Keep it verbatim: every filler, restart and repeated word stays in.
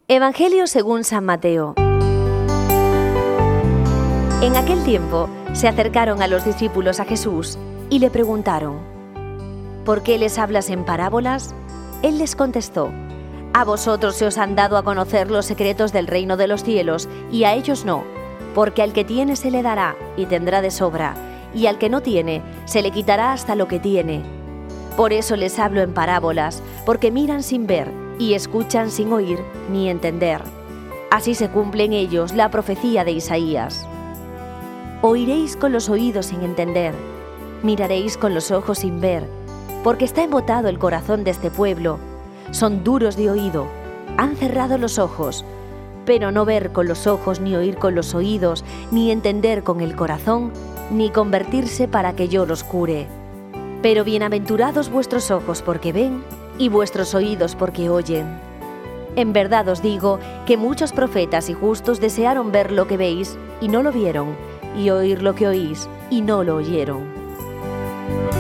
Evangelio según San Mateo. En aquel tiempo se acercaron a los discípulos a Jesús y le preguntaron: ¿por qué les hablas en parábolas? Él les contestó: a vosotros se os han dado a conocer los secretos del reino de los cielos, y a ellos no, porque al que tiene se le dará y tendrá de sobra, y al que no tiene se le quitará hasta lo que tiene. Por eso les hablo en parábolas, porque miran sin ver y escuchan sin oír ni entender. Así se cumple en ellos la profecía de Isaías. Oiréis con los oídos sin entender, miraréis con los ojos sin ver, porque está embotado el corazón de este pueblo. Son duros de oído, han cerrado los ojos, pero no ver con los ojos, ni oír con los oídos, ni entender con el corazón, ni convertirse para que yo los cure. Pero bienaventurados vuestros ojos porque ven, y vuestros oídos porque oyen. En verdad os digo que muchos profetas y justos desearon ver lo que veis, y no lo vieron, y oír lo que oís, y no lo oyeron.